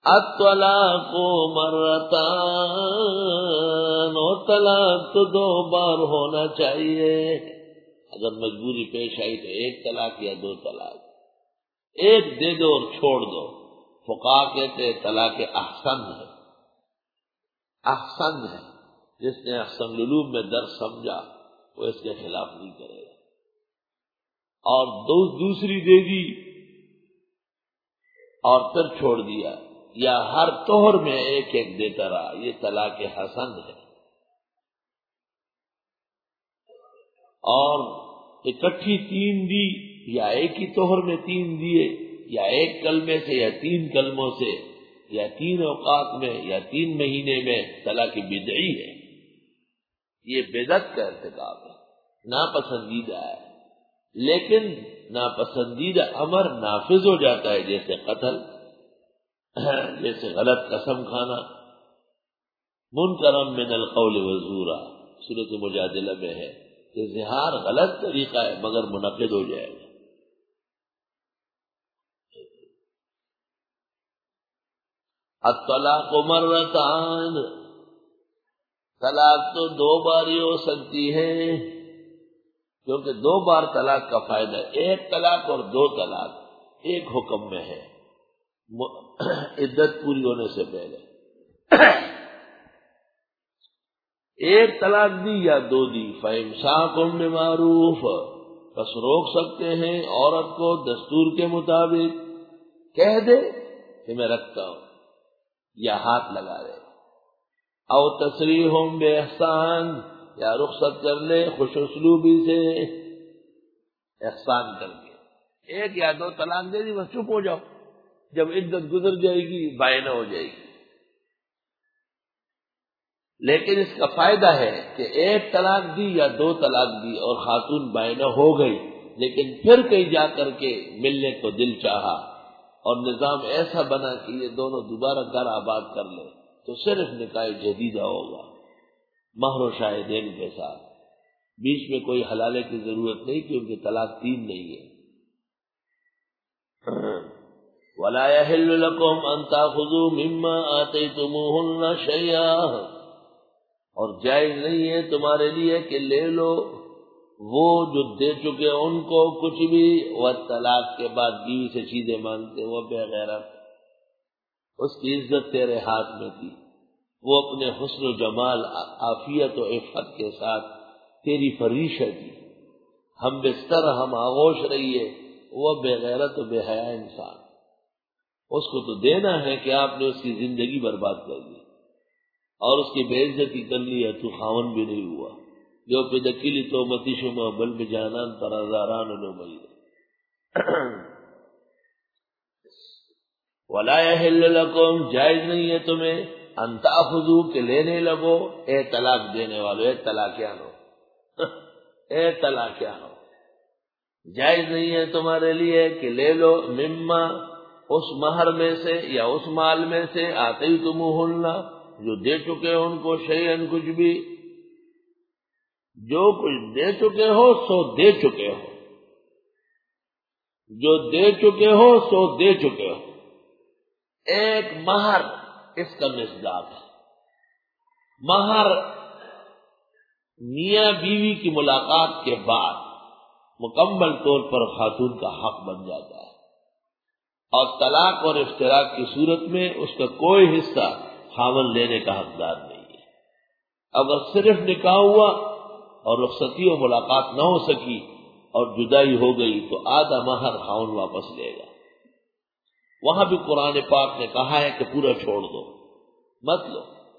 الطلاق مرتان، اور طلاق تو 2 بار ہونا چاہیے. اگر مجبوری پیش آئی تو 1 طلاق یا 2 طلاق. 1 دے دو اور چھوڑ دو. فقہا کہتے طلاق احسن ہے. احسن ہے، جس نے احسن العلوم میں درس سمجھا وہ اس کے خلاف نہیں کرے گا. اور دوسری دے دی اور پھر چھوڑ دیا، یا ہر طہر میں 1 دیتا رہا، یہ طلاق حسن ہے. اور اکٹھی 3 دی، یا ایک ہی طہر میں 3 دیے، یا 1 کلمے سے یا 3 کلموں سے، یا 3 اوقات میں یا 3 مہینے میں، طلاق بدعی ہے. یہ بدعت کا ارتکاب ہے، ناپسندیدہ ہے. لیکن ناپسندیدہ امر نافذ ہو جاتا ہے، جیسے قتل، جیسے غلط قسم کھانا. منکرم من القول وزورا سورۃ مجادلہ میں ہے کہ زہار غلط طریقہ ہے مگر منعقد ہو جائے گا. الطلاق مرتان، طلاق تو 2 بار ہی ہو سکتی ہے، کیونکہ 2 بار طلاق کا فائدہ ہے. 1 طلاق اور 2 طلاق ایک حکم میں ہے عدت پوری ہونے سے پہلے. 1 طلاق دی یا 2 دی، فَإِمْسَاكٌ بِمَعْرُوفٍ، بس روک سکتے ہیں عورت کو دستور کے مطابق. کہہ دے کہ میں رکھتا ہوں، یا ہاتھ لگا دے. او تسریحٌ بِإِحْسَان، یا رخصت کر لے خوش اسلوبی سے، احسان کر کے. 1 یا 2 طلاق دے دی، بس چپ ہو جاؤ. جب عدت گزر جائے گی بائنہ ہو جائے گی. لیکن اس کا فائدہ ہے کہ 1 طلاق دی یا 2 طلاق دی اور خاتون بائنہ ہو گئی، لیکن پھر کہیں جا کر کے ملنے کو دل چاہا اور نظام ایسا بنا کہ یہ دونوں دوبارہ گھر آباد کر لیں، تو صرف نکاح جدیدہ ہوگا، مہر و شاہدین کے ساتھ. بیچ میں کوئی حلالے کی ضرورت نہیں، کیونکہ طلاق 3 نہیں ہے. وَلَا يَحِلُّ لَكُمْ أَن تَأْخُذُوا مِمَّا آتَيْتُمُوهُنَّ شَيْئًا، اور جائز نہیں ہے تمہارے لیے کہ لے لو وہ جو دے چکے ان کو کچھ بھی. والطلاق کے بعد بیوی سے چیزیں مانگتے، وہ بے غیرت. اس کی عزت تیرے ہاتھ میں تھی، وہ اپنے حسن و جمال، عافیت و عفت کے ساتھ تیری فریشہ تھی. ہم بستر ہم آغوش رہیے، وہ بے غیرت و بے حیا انسان. اس کو تو دینا ہے کہ آپ نے اس کی زندگی برباد کر دی اور اس کی بے عزتی کر لی ہے. تو خاون بھی نہیں ہوا. جو پدکیلی تو متی شما بل بجانان پر ہزاران نمائی. وَلَا يَحِلُّ لَكُمْ، جائز نہیں ہے تمہیں، ان تأخذوا کہ لینے لگو. اے طلاق دینے والو، اے طلاقیانو، اے طلاقیانو، جائز نہیں ہے تمہارے لیے کہ لے لو مما، اس مہر میں سے یا اس مال میں سے، آتیتموہن، جو دے چکے ان کو، شیئن کچھ بھی. جو کچھ دے چکے ہو سو دے چکے ہو، جو دے چکے ہو سو دے چکے ہو. 1 مہر اس کا مصداق ہے. مہر میاں بیوی کی ملاقات کے بعد مکمل طور پر خاتون کا حق بن جاتا ہے، اور طلاق اور افتراق کی صورت میں اس کا کوئی حصہ خاوند لینے کا حقدار نہیں ہے. اگر صرف نکاح ہوا اور رخصتی و ملاقات نہ ہو سکی اور جدائی ہو گئی تو آدھا مہر خاوند واپس لے گا. وہاں بھی قرآن پاک نے کہا ہے کہ پورا چھوڑ دو، مت لو.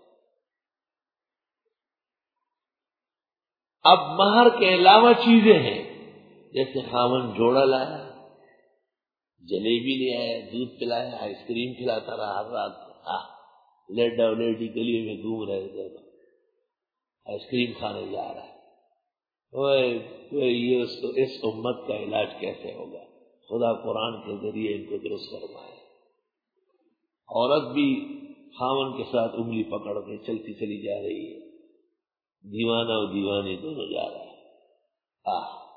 اب مہر کے علاوہ چیزیں ہیں، جیسے خاوند جوڑا لایا، جلیبی لے آیا، دودھ پلایا، آئس کریم کھلاتا رہا ہر رات. لیڈا لیڈی گلی میں گھوم رہے تھے، آئس کریم کھانے جا رہا ہے. یہ اس امت کا علاج کیسے ہوگا؟ خدا قرآن کے ذریعے ان کو درست فرمائے. عورت بھی خاوند کے ساتھ انگلی پکڑ کے چلتی چلی جا رہی ہے، دیوانہ اور دیوانی دونوں جا رہا ہے.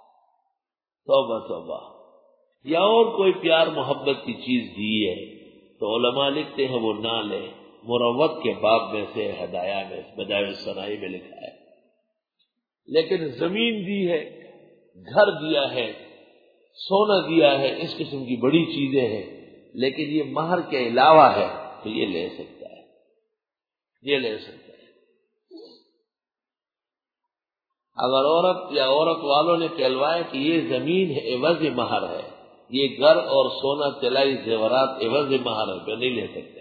توبہ توبہ. یا اور کوئی پیار محبت کی چیز دی ہے تو علماء لکھتے ہیں وہ نہ لیں، مروت کے باب میں سے ہدایہ میں بدائع الصنائی میں لکھا ہے۔ لیکن زمین دی ہے، گھر دیا ہے، سونا دیا ہے، اس قسم کی بڑی چیزیں ہیں، لیکن یہ مہر کے علاوہ ہے تو یہ لے سکتا ہے، یہ لے سکتا ہے۔ اگر عورت یا عورت والوں نے کہلوایا کہ یہ زمین ہے عوض مہر ہے، یہ گھر اور سونا طلائی زیورات عوض مہر ہے، پہ نہیں لے سکتے،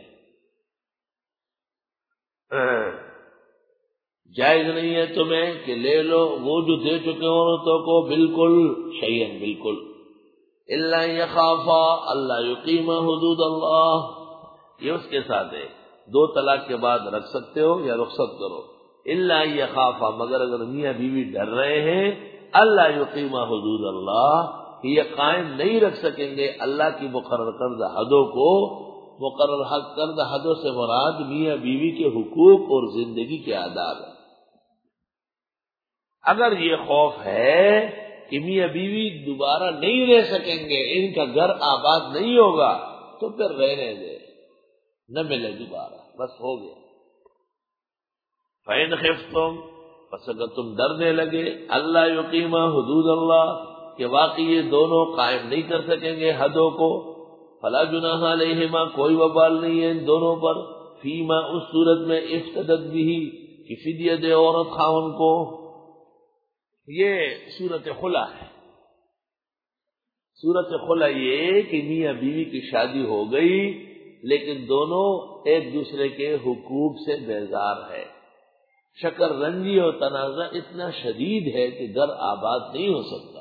جائز نہیں ہے تمہیں کہ لے لو وہ جو دے چکے عورتوں کو، بالکل شیئن، بالکل الا یخافا اللہ یقیما حدود اللہ، یہ اس کے ساتھ ہے، 2 طلاق کے بعد رکھ سکتے ہو یا رخصت کرو، الا یخافا مگر اگر میاں بیوی ڈر رہے ہیں، اللہ یقیما حدود اللہ کہ یہ قائم نہیں رکھ سکیں گے اللہ کی مقرر کردہ حدوں کو۔ مقرر کردہ حدوں سے مراد میاں بیوی کے حقوق اور زندگی کے آداب ہیں۔ اگر یہ خوف ہے کہ میاں بیوی دوبارہ نہیں رہ سکیں گے، ان کا گھر آباد نہیں ہوگا، تو پھر رہنے دے، نہ ملے دوبارہ، بس ہو گیا۔ فَإِنْ خِفْتُمْ پس اگر تم ڈرنے لگے اللہ یقیما حدود اللہ کہ واقعی یہ دونوں قائم نہیں کر سکیں گے حدوں کو، فلا جناح علیہما کوئی وبال نہیں ہے ان دونوں پر، فیما اس صورت میں افتدت بھی کہ فدیہ دے عورت خاوند کو۔ یہ صورت خلا ہے۔ صورت خلا یہ کہ میاں بیوی کی شادی ہو گئی لیکن دونوں ایک دوسرے کے حقوق سے بیزار ہے، شکر رنجی اور تنازع اتنا شدید ہے کہ گھر آباد نہیں ہو سکتا،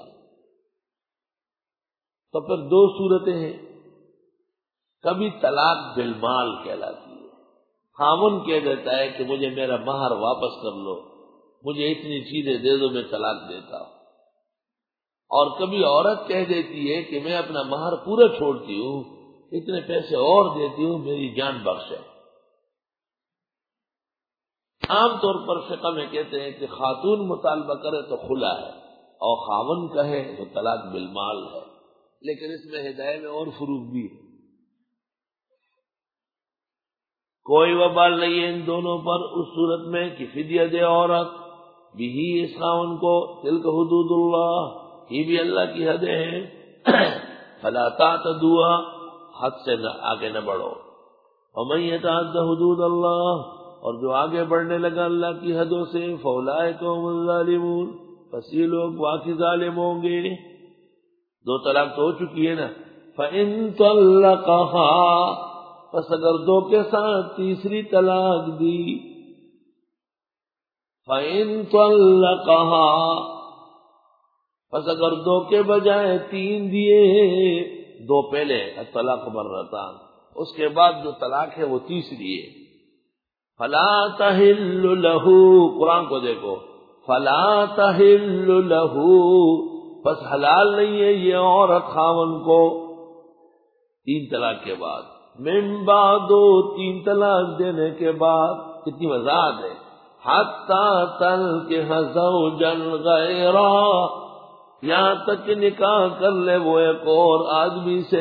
تو پھر 2 صورتیں ہیں۔ کبھی طلاق بالمال کہلاتی ہے، خامن کہہ دیتا ہے کہ مجھے میرا مہر واپس کر لو، مجھے اتنی چیزیں دے دو میں طلاق دیتا ہوں، اور کبھی عورت کہہ دیتی ہے کہ میں اپنا مہر پورا چھوڑتی ہوں، اتنے پیسے اور دیتی ہوں، میری جان بخش ہے۔ عام طور پر فقہ میں کہتے ہیں کہ خاتون مطالبہ کرے تو خلا ہے اور خاوند کہے تو طلاق بالمال ہے، لیکن اس میں ہدایت میں اور فروق بھی ہے۔ کوئی وبال نہیں ہے ان دونوں پر اس صورت میں کہ فدیہ دے عورت بھی اس خاوند کو، تلک حدود اللہ یہ بھی اللہ کی حدیں ہیں، فلا تعتدوا حد سے آگے نہ بڑھو، ومن یتعد حدود اللہ اور جو آگے بڑھنے لگا اللہ کی حدوں سے، فاولئک هم الظالمون پس یہ لوگ واقعی ظالم ہوں گے۔ 2 طلاق تو ہو چکی ہے نا، فَإِن طَلَّقَهَا پس اگر 2 کے ساتھ تیسری طلاق دی، فَإِن طَلَّقَهَا پس اگر 2 کے بجائے 3 دیے، 2 پہلے طلاق مرتان، اس کے بعد جو طلاق ہے وہ تیسری ہے، فَلَا تَحِلُّ لَهُ قرآن کو دیکھو، فَلَا تَحِلُّ لَهُ پس حلال نہیں ہے یہ عورت خاوند کو 3 طلاق کے بعد، من بعد 3 طلاق دینے کے بعد، کتنی وضاحت ہے، حتی تنکح زوجا غیرہ یہاں تک کہ نکاح کر لے وہ ایک اور آدمی سے۔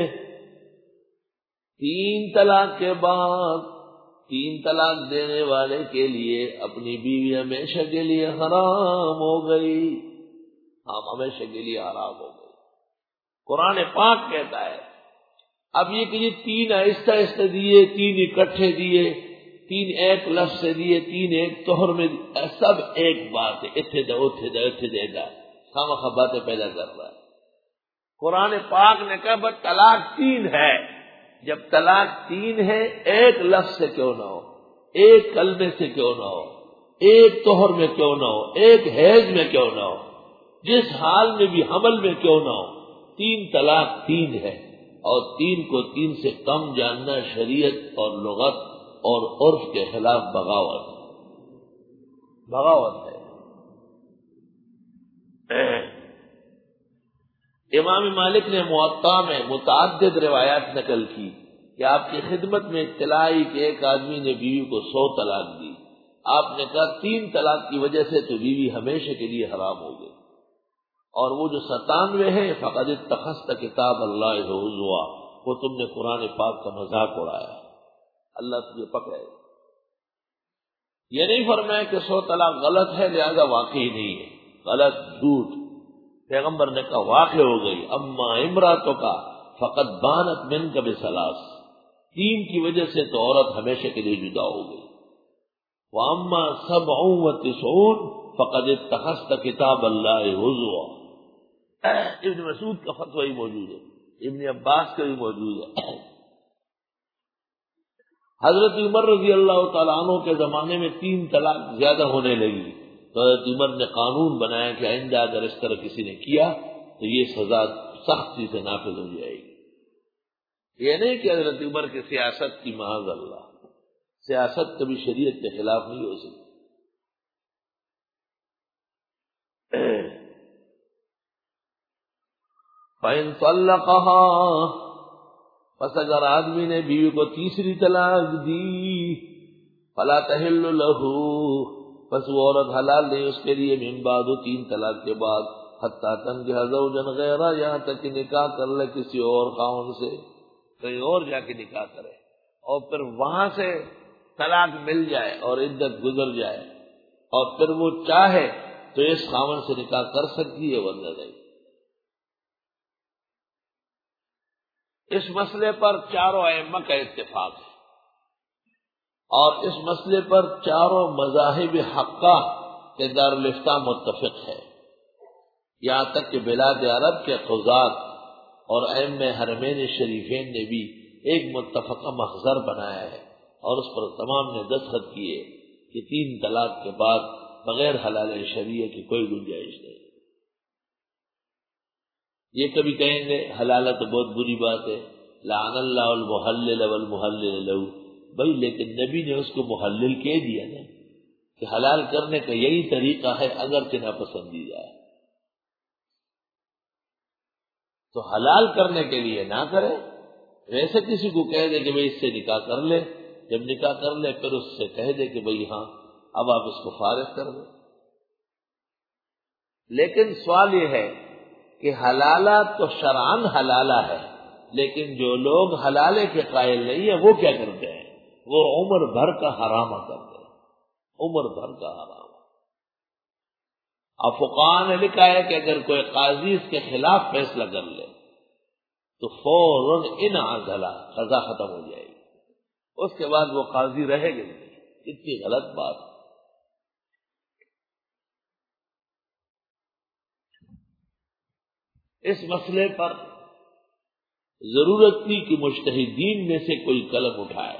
3 طلاق کے بعد 3 طلاق دینے والے کے لیے اپنی بیوی ہمیشہ کے لیے حرام ہو گئی، ہمیشہ کے لیے حرام ہو گئی۔ قرآن پاک کہتا ہے اب یہ کہ یہ 3 آہستہ آہستہ دیے، 3 اکٹھے دیے، 3 ایک لفظ سے دیے، 3 ایک توہر میں دیے، سب ایک بات ہے، اتھے دا اتھے دا اتھے دے دا، خامخواہ باتیں پیدا کر رہا ہے۔ قرآن پاک نے کہا بس طلاق 3 ہے، جب طلاق 3 ہے ایک لفظ سے کیوں نہ ہو، ایک کلمے سے کیوں نہ ہو، ایک توہر میں کیوں نہ ہو، ایک حیض میں کیوں نہ ہو، جس حال میں بھی حمل میں کیوں نہ ہو، 3 طلاق 3 ہے، اور 3 کو 3 سے کم جاننا شریعت اور لغت اور عرف کے خلاف بغاوت ہے۔ امام مالک نے موطا میں متعدد روایات نقل کی کہ آپ کی خدمت میں اطلاع آئی کہ ایک آدمی نے بیوی کو 100 طلاق دی، آپ نے کہا 3 طلاق کی وجہ سے تو بیوی ہمیشہ کے لیے حرام ہو گئی، اور وہ جو 97 ہے فقد اتخذت کتاب اللہ ہزوا وہ تم نے قرآن پاک کا مذاق اڑایا، اللہ تجھے پکڑے۔ یہ نہیں فرمایا کہ 100 طلاق غلط ہے لہذا واقعی نہیں ہے، غلط جھوٹ۔ پیغمبر نے کہا واقع ہو گئی، اما امراتوں کا فقط بانت من کا بثلاث، 3 کی وجہ سے تو عورت ہمیشہ کے لیے جدا ہو گئی۔ واما 97 فقد اتخذت کتاب اللہ ہزوا، ابن مسعود کا فتوی ہی موجود ہے، ابن عباس کا بھی موجود ہے۔ حضرت عمر رضی اللہ تعالیٰ عنہ کے زمانے میں 3 طلاق زیادہ ہونے لگی تو حضرت عمر نے قانون بنایا کہ آئندہ اگر اس طرح کسی نے کیا تو یہ سزا سختی سے نافذ ہو جائے گی۔ یہ نہیں کہ حضرت عمر کی سیاست کی معاذ اللہ، سیاست کبھی شریعت کے خلاف نہیں ہو سکتی۔ فَإِن طَلَّقَهَا، پس اگر آدمی نے بیوی کو تیسری طلاق دی، فلا تحل لہ، پس وہ عورت حلال نہیں اس کے لیے، من بعد 3 طلاق کے بعد، حتی تنکح زوجا غیرہ، یہاں تک کہ نکاح کر لے کسی اور خاوند سے، کہیں اور جا کے نکاح کرے، اور پھر وہاں سے طلاق مل جائے اور عدت گزر جائے اور پھر وہ چاہے تو اس خاوند سے نکاح کر سکتی ہے ورنہ نہیں۔ اس مسئلے پر 4 ائمہ کا اتفاق ہے اور اس مسئلے پر 4 مذاہب حقہ کے دارالفتہ متفق ہے، یہاں تک کہ بلاد عرب کے قضات اور ائمہ حرمین شریفین نے بھی ایک متفقہ محضر بنایا ہے اور اس پر تمام نے دستخط کیے کہ 3 طلاق کے بعد بغیر حلال شرعیہ کی کوئی گنجائش نہیں۔ یہ کبھی کہیں گے حلالہ تو بہت بری بات ہے، لعن اللہ المحلل والمحلل لہ، بھائی لیکن نبی نے اس کو محلل کہہ دیا نا کہ حلال کرنے کا یہی طریقہ ہے اگرچہ ناپسندیدہ ہے، تو حلال کرنے کے لیے نہ کرے۔ ویسے کسی کو کہہ دے کہ بھائی اس سے نکاح کر لے، جب نکاح کر لے پھر اس سے کہہ دے کہ بھائی ہاں اب آپ اس کو فارغ کر دیں۔ لیکن سوال یہ ہے کہ حلالہ تو شرعاً حلالہ ہے، لیکن جو لوگ حلالے کے قائل نہیں ہیں وہ کیا کرتے ہیں؟ وہ عمر بھر کا حرامہ کرتے ہیں، عمر بھر کا حرام۔ اب فقہاء نے لکھا ہے کہ اگر کوئی قاضی اس کے خلاف فیصلہ کر لے تو فوراً انعزلہ، قضا ختم ہو جائے گی، اس کے بعد وہ قاضی رہے گا نہیں۔ اتنی غلط بات۔ اس مسئلے پر ضرورت تھی کہ مجتہدین میں سے کوئی قلم اٹھائے،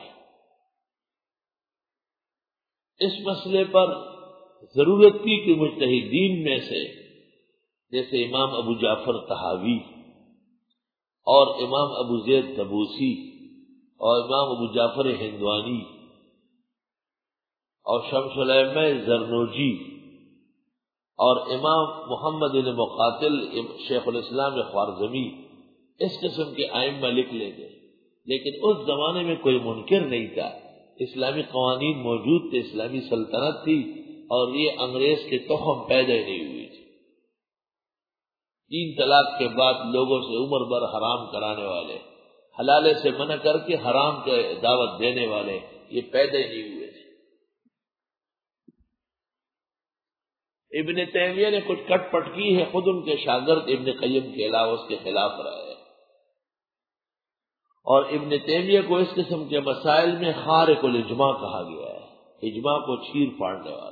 اس مسئلے پر ضرورت تھی کہ مجتہدین میں سے جیسے امام ابو جعفر طحاوی اور امام ابو زید طبوسی اور امام ابو جعفر ہندوانی اور شمس الائمہ زرنوجی اور امام محمد بن مقاتل شیخ الاسلام خوارزمی اس قسم کے ائمہ لکھ لیں گے، لیکن اس زمانے میں کوئی منکر نہیں تھا، اسلامی قوانین موجود تھے، اسلامی سلطنت تھی اور یہ انگریز کے تخم پیدا ہی نہیں ہوئی تھی۔ 3 طلاق کے بعد لوگوں سے عمر بھر حرام کرانے والے، حلالے سے منع کر کے حرام کے دعوت دینے والے یہ پیدا ہی نہیں ہوئے تھے۔ ابن تیمیہ نے کچھ کٹ پٹ کی ہے، خود ان کے شاگرد ابن قیم کے علاوہ اس کے خلاف رہے، اور ابن تیمیہ کو اس قسم کے مسائل میں خارق الاجماع کہا گیا ہے، اجماع کو چیر پھاڑنے والا۔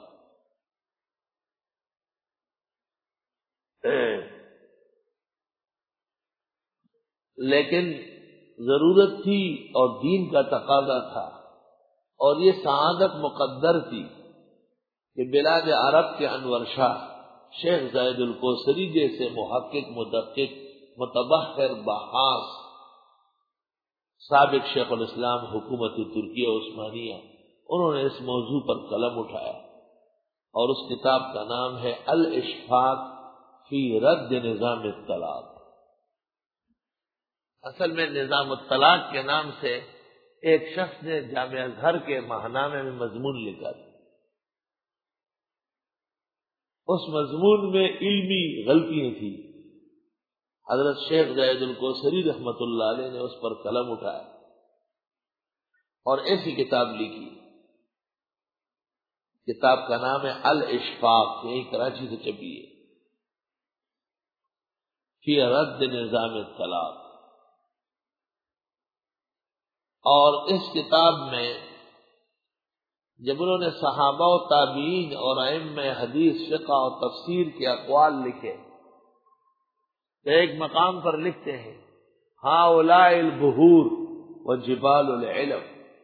لیکن ضرورت تھی اور دین کا تقاضا تھا اور یہ سعادت مقدر تھی کہ بلاد عرب کے انور شاہ شیخ زاہد الکوثری جیسے محقق، مدقق، متبحر، بحاث، سابق شیخ الاسلام حکومت ترکیہ عثمانیہ، انہوں نے اس موضوع پر قلم اٹھایا اور اس کتاب کا نام ہے الاشفاق فی رد نظام الطلاق۔ اصل میں نظام الطلاق کے نام سے ایک شخص نے جامعہ ازہر کے ماہنامے میں مضمون لکھا تھا، اس مضمون میں علمی غلطیاں تھیں، حضرت شیخ زید الکوثری رحمت اللہ علیہ نے اس پر قلم اٹھایا اور ایسی کتاب لکھی. کتاب کا نام ہے الاشفاق، یہی کراچی سے چھپی ہے، فی رد نظام الطلاق. اور اس کتاب میں جب انہوں نے صحابہ و تابعین اور ائمہ حدیث، فقہ اور تفسیر کے اقوال لکھے تو ایک مقام پر لکھتے ہیں ہؤلاء البحور وجبال العلم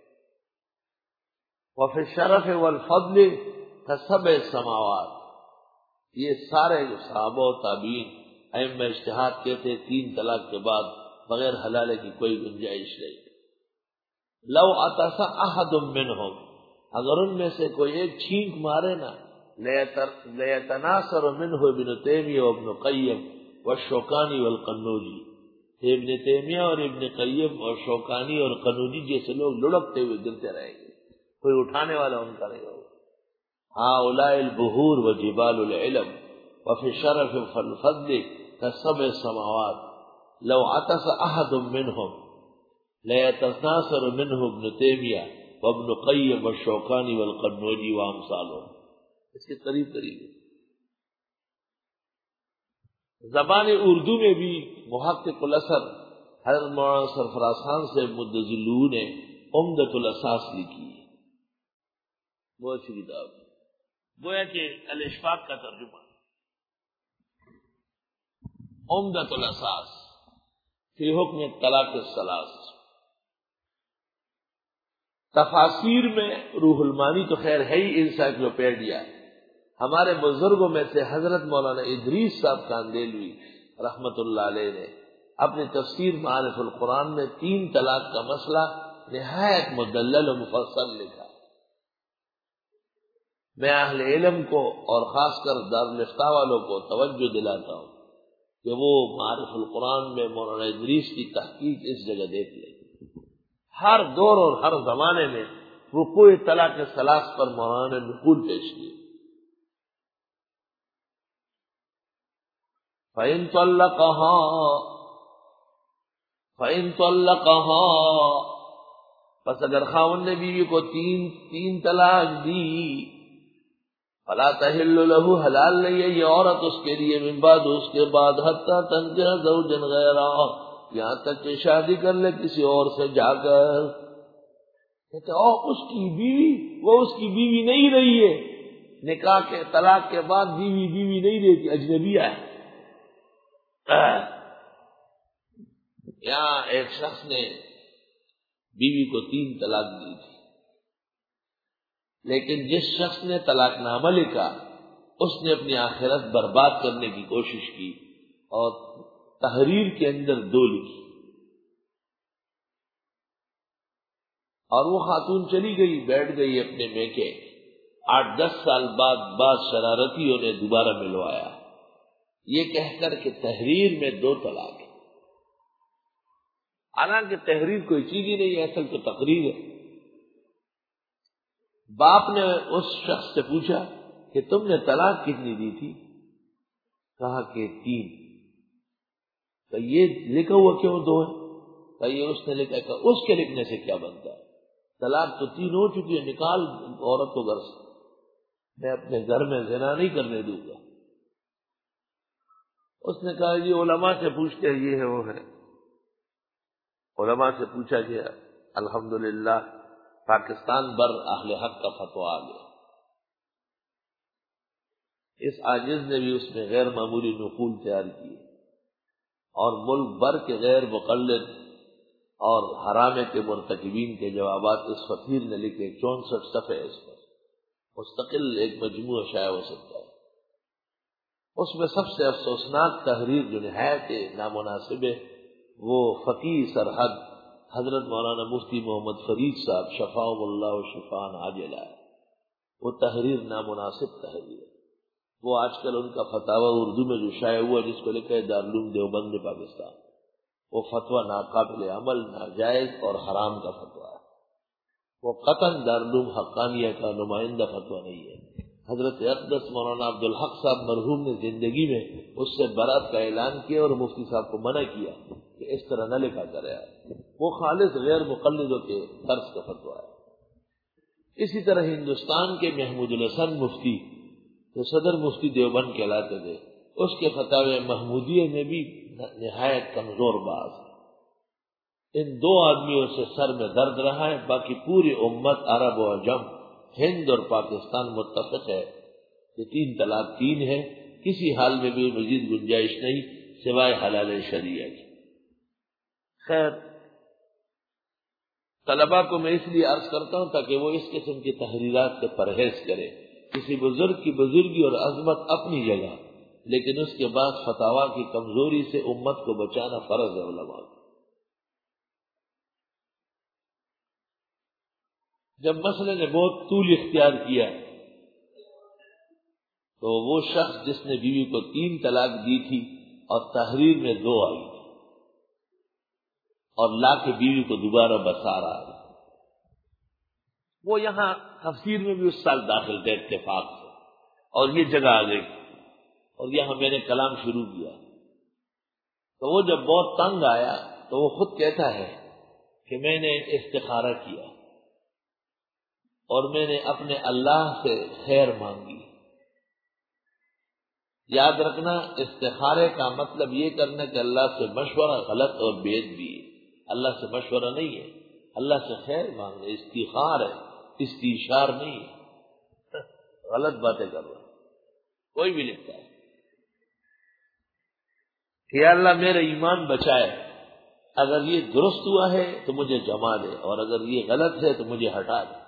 وفی الشرف والفضل کسبع السماوات. یہ سارے جو صحابہ و تابعین ائمہ اجتہاد کہتے 3 طلاق کے بعد بغیر حلالے کی کوئی گنجائش نہیں. لو عطس احد منہم، اگر ان میں سے کوئی ایک چھینک مارے نا، لیتناصر منہ ابن تیمیہ وابن قیم والشوکانی والقنوجی، ابن تیمیہ اور ابن قیم اور شوکانی اور قنوجی جیسے لوگ لڑکتے ہوئے گرتے رہیں گے، کوئی اٹھانے والا ان کا نہیں ہوگا. ہؤلاء البحور وجبال العلم وفی الشرف والفضل کسبع السماوات لو عطس احد منہم لیتناصر منہ ابن تیمیہ وابن قیم والشوکانی والقنوجی وامثالهم. اس کے قریب ہے. زبان اردو میں بھی محقق الاثر حضرت مولانا سرفراز خان سے مدظلو نے عمدۃ الاساس لکھی ہے. بہت اچھی کتاب، گویا کہ الاشفاق کا ترجمہ. عمدۃ الاساس فی حکم طلاق الثلاث. تفاسیر میں روح المانی تو خیر ہے ہی انسائکلوپیڈیا. ہمارے بزرگوں میں سے حضرت مولانا ادریس صاحب کاندیلوی رحمت اللہ علیہ نے اپنی تفسیر معارف القرآن میں 3 طلاق کا مسئلہ نہایت مدلل و مفصل لکھا. میں اہل علم کو اور خاص کر دارالفتہ والوں کو توجہ دلاتا ہوں کہ وہ معارف القرآن میں مولانا ادریس کی تحقیق اس جگہ دیکھ لیں. ہر دور اور ہر زمانے میں وقوع طلاق ثلاث پر مولانا نے نقول پیش کیے. فَإِن طَلَّقَهَا، پس اگر خاوند نے بیوی کو تین طلاق دی، فَلَا تَحِلُّ لَهُ، حلال نہیں ہے یہ عورت اس کے لیے، من بعد اس کے بعد، حَتَّى تَنكِحَ زَوْجًا غَيْرَهُ، یہاں تک کہ شادی کر لے کسی اور سے جا کر. کہتے اس کی بیوی، وہ اس کی بیوی نہیں رہی ہے، نکاح کے طلاق کے بعد بیوی نہیں رہتی، اجنبیہ ہے. یہاں ایک شخص نے بیوی کو 3 طلاق دی تھی، لیکن جس شخص نے طلاق نامہ لکھا اس نے اپنی آخرت برباد کرنے کی کوشش کی اور تحریر کے اندر 2 لکھی. اور وہ خاتون چلی گئی، بیٹھ گئی اپنے میکے. 8-10 سال بعد شرارتیوں نے دوبارہ ملوایا، یہ کہہ کر کہ تحریر میں 2 طلاق ہے. حالانکہ تحریر کوئی چیز ہی نہیں ہے، اصل تو تقریر ہے. باپ نے اس شخص سے پوچھا کہ تم نے طلاق کتنی دی تھی؟ کہا کہ 3. تو یہ لکھا ہوا کیوں 2 ہے؟ تو یہ اس نے لکھا کہ اس کے لکھنے سے کیا بنتا ہے، طلاق تو 3 ہو چکی ہے، نکال عورت کو گھر سے، میں اپنے گھر میں زنا نہیں کرنے دوں گا. اس نے کہا یہ علماء سے پوچھتے ہیں، یہ ہے وہ ہے. علماء سے پوچھا گیا، الحمدللہ پاکستان بر اہل حق کا فتویٰ آ گیا. اس عاجز نے بھی اس میں غیر معمولی نقول تیار کیے اور ملک بھر کے غیر مقلد اور حرامے کے مرتکبین کے جوابات اس فقیر نے لکھے. 64 صفحے اس پر مستقل ایک مجموعہ شائع ہو سکتا ہے. اس میں سب سے افسوسناک تحریر جو نہایت نامناسب ہے وہ فقیہ سرحد حضرت مولانا مفتی محمد فرید صاحب شفاہم اللہ و شفاء عاجلہ ہے. وہ تحریر نامناسب تحریر ہے. وہ آج کل ان کا فتاوی اردو میں جو شائع ہوا جس کو لکھا ہے دارالعلوم دیوبند پاکستان، وہ فتویٰ ناقابل عمل، ناجائز اور حرام کا فتویٰ ہے. وہ قطعاً دارالعلوم حقانیہ کا نمائندہ فتویٰ نہیں ہے. حضرت اقدس مولانا عبدالحق صاحب مرحوم نے زندگی میں اس سے برات کا اعلان کیا اور مفتی صاحب کو منع کیا کہ اس طرح نہ لکھا کرے. وہ خالص غیر مقلدوں کے طرز کا فتویٰ ہے. اسی طرح ہندوستان کے محمود الحسن مفتی جو صدر مفتی دیوبند کہلاتے تھے، اس کے فتاوی محمودیہ میں بھی نہایت کمزور باز. ان دو آدمیوں سے سر میں درد رہا ہے. باقی پوری امت عرب و عجم، ہند اور پاکستان متفق ہے کہ 3 طلاق 3 ہے. کسی حال میں بھی مزید گنجائش نہیں سوائے حلال شریعہ کی. خیر، طلباء کو میں اس لیے عرض کرتا ہوں تاکہ وہ اس قسم کی تحریرات سے پرہیز کرے. کسی بزرگ کی بزرگی اور عظمت اپنی جگہ، لیکن اس کے بعد فتاوا کی کمزوری سے امت کو بچانا فرض ہے علماء کو. جب مسئلے نے بہت طول اختیار کیا تو وہ شخص جس نے بیوی کو 3 طلاق دی تھی اور تحریر میں 2 آئی اور لا کے بیوی کو دوبارہ بسا رہا ہے، وہ یہاں تفسیر میں بھی اس سال داخل تھے اتفاق سے، اور یہ جگہ آ گئی اور یہاں میں نے کلام شروع کیا. تو وہ جب بہت تنگ آیا تو وہ خود کہتا ہے کہ میں نے استخارہ کیا اور میں نے اپنے اللہ سے خیر مانگی. یاد رکھنا، استخارے کا مطلب یہ کرنا کہ اللہ سے مشورہ غلط اور بید بھی ہے. اللہ سے مشورہ نہیں ہے، اللہ سے خیر مانگنا استخار ہے، استشار نہیں ہے. غلط باتیں کر رہا کوئی بھی لکھتا ہے کہ اللہ میرا ایمان بچائے، اگر یہ درست ہوا ہے تو مجھے جما دے اور اگر یہ غلط ہے تو مجھے ہٹا دے.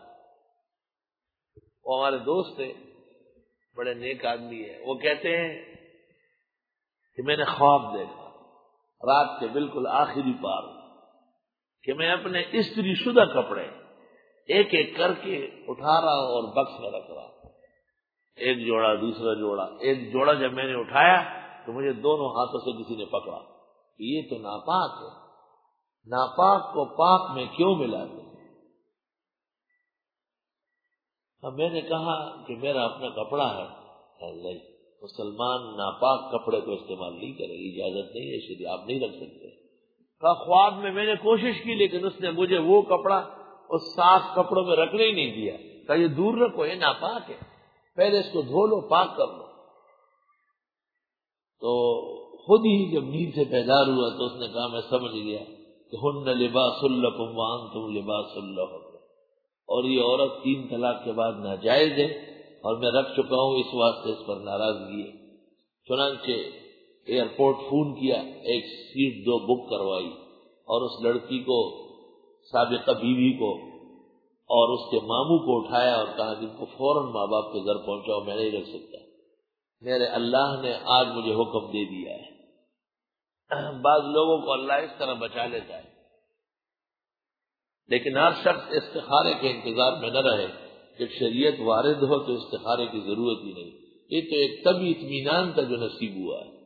وہ ہمارے دوست تھے، بڑے نیک آدمی ہیں. وہ کہتے ہیں کہ میں نے خواب دیکھا رات کے بالکل آخری پار کہ میں اپنے استری شدہ کپڑے ایک ایک کر کے اٹھا رہا ہوں اور بکس میں رکھ رہا ہوں. ایک جوڑا، دوسرا جوڑا، ایک جوڑا جب میں نے اٹھایا تو مجھے دونوں ہاتھوں سے کسی نے پکڑا کہ یہ تو ناپاک ہے، ناپاک کو پاک میں کیوں ملا دے. اب میں نے کہا کہ میرا اپنا کپڑا ہے، نہیں، مسلمان ناپاک کپڑے کو استعمال نہیں کرے، اجازت نہیں ہے، شریعت آپ نہیں رکھ سکتے. کہا خواب میں نے کوشش کی لیکن اس نے مجھے وہ کپڑا اس صاف کپڑوں میں رکھنے ہی نہیں دیا. کہا یہ دور رکھو، یہ ناپاک ہے، پہلے اس کو دھو لو، پاک کر لو. تو خود ہی جب نیند سے بیدار ہوا تو اس نے کہا میں سمجھ گیا کہ ہن لباس لکم وانتم لباس لہن، اور یہ عورت 3 طلاق کے بعد ناجائز ہے اور میں رکھ چکا ہوں، اس واسطے اس پر ناراضگی ہے. چنانچہ ایئرپورٹ فون کیا، ایک سیٹ 2 بک کروائی اور اس لڑکی کو، سابقہ بیوی کو اور اس کے ماموں کو اٹھایا اور کہا جن کو فوراً ماں باپ کے گھر پہنچاؤ، میں نہیں رکھ سکتا، میرے اللہ نے آج مجھے حکم دے دیا ہے. بعض لوگوں کو اللہ اس طرح بچا لیتا ہے، لیکن ہر شخص استخارے کے انتظار میں نہ رہے. جب شریعت وارد ہو تو استخارے کی ضرورت ہی نہیں. یہ تو ایک طبی اطمینان کا جو نصیب ہوا ہے.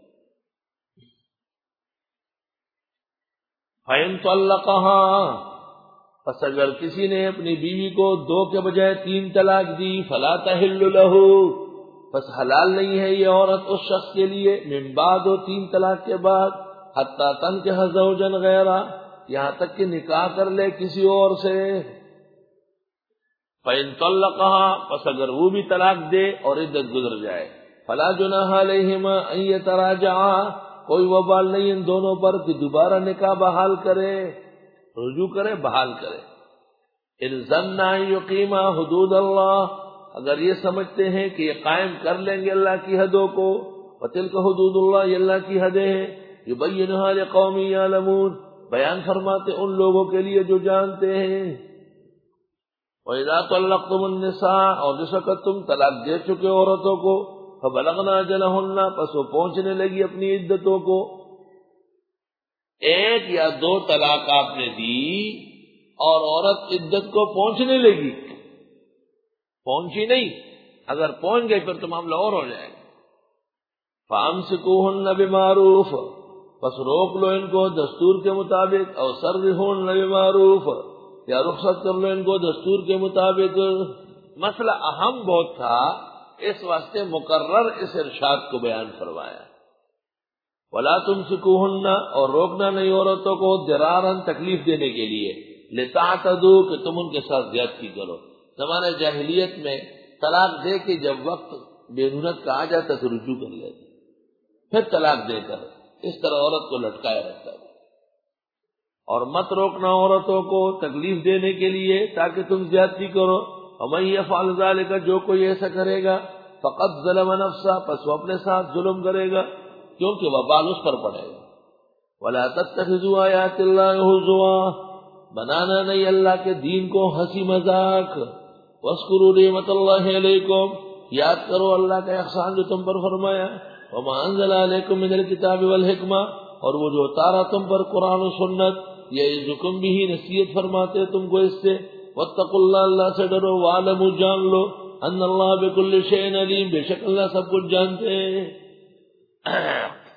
فَإِن طَلَّقَهَا، پس اگر کسی نے اپنی بیوی کو 2 کے بجائے 3 طلاق دی، فَلَا تَحِلُّ لَهُ، پس حلال نہیں ہے یہ عورت اس شخص کے لیے، من بعد 3 طلاق کے بعد، حَتَّى تَنكِحَ زَوْجًا غَيْرَهُ، یہاں تک کہ نکاح کر لے کسی اور سے. فَإِن طَلَّقَهَا، پس اگر وہ بھی طلاق دے اور عدت گزر جائے، فَلَا جُنَاحَ عَلَيْهِمَا أَن يَتَرَاجَعَا، کوئی وبال نہیں ان دونوں پر کہ دوبارہ نکاح بحال کرے، رجوع کرے، بحال کرے. إِن ظَنَّا أَن يُقِيمَا حُدُودَ اللَّهِ، اگر یہ سمجھتے ہیں کہ یہ قائم کر لیں گے اللہ کی حدوں کو، وَتِلْكَ حُدُودُ اللَّهِ، یہ اللہ کی حدیں ہیں، يُبَيِّنُهَا لِقَوْمٍ يَعْلَمُونَ، بیان فرماتے ان لوگوں کے لیے جو جانتے ہیں. وَإِذَا طَلَّقْتُمُ النِّسَاءَ، اور جس وقت تم طلاق دے چکے عورتوں کو، فَبَلَغْنَا أَجَلَهُنَّ، پس وہ پہنچنے لگی اپنی عدتوں کو. 1 یا 2 طلاق آپ نے دی اور عورت عدت کو پہنچنے لگی، پہنچی نہیں، اگر پہنچ گئی پھر تو معاملہ اور ہو جائے گا. فَأَمْسِكُوهُنَّ بِمَعْرُوفٍ، پس روک لو ان کو دستور کے مطابق، او سرحوہن بمعروف، یا رخصت کر لو ان کو دستور کے مطابق. مسئلہ اہم بہت تھا اس واسطے مقرر اس ارشاد کو بیان فرمایا. ولا تمسکوہن، اور روکنا نہیں عورتوں کو ضرارا تکلیف دینے کے لیے، لتعتدوا کہ تم ان کے ساتھ زیادتی کرو. زمانہ جاہلیت میں طلاق دے کے جب وقت بینونت کا آ جاتا تو رجوع کر لیتے، پھر طلاق دے کر اس طرح عورت کو لٹکایا رکھتا تھا. اور مت روکنا عورتوں کو تکلیف دینے کے لیے تاکہ تم زیادتی کرو. ومن یفعل ذلک، جو کوئی ایسا کرے گا، فقد ظلم نفسہ، پس وہ اپنے ساتھ ظلم کرے گا، کیونکہ وبال اس پر پڑے گا. ولا تتخذوا آیات اللہ ہزوا، بنانا نہیں اللہ کے دین کو ہنسی مذاق. واذکروا نعمت اللہ علیکم، یاد کرو اللہ کا احسان جو تم پر فرمایا. وما انزل علیکم من الکتاب والحکمہ، اور وہ جو اتارا تم پر قرآن و سنت، یعظکم بھی، نصیحت فرماتے تم کو اس سے. واتقوا اللہ، اللہ سے ڈرو. وعلموا، جان لو، ان اللہ بکل شیء علیم، بے شک اللہ سب کچھ جانتے ہیں.